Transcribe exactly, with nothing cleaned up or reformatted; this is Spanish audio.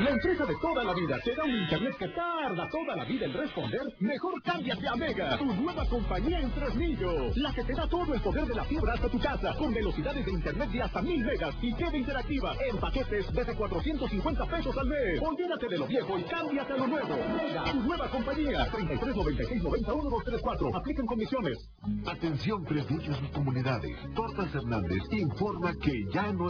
La empresa de toda la vida te da un internet que tarda toda la vida en responder. Mejor cámbiate a Mega, tu nueva compañía en Fresnillo. La que te da todo el poder de la fibra hasta tu casa, con velocidades de internet de hasta mil megas y T V interactiva en paquetes desde cuatrocientos cincuenta pesos al mes. Olvídate de lo viejo y cámbiate a lo nuevo. Mega, tu nueva compañía. treinta y tres noventa y seis noventa uno dos tres cuatro. Aplican condiciones. Atención, Fresnillo y sus comunidades. Tortas Hernández informa que ya no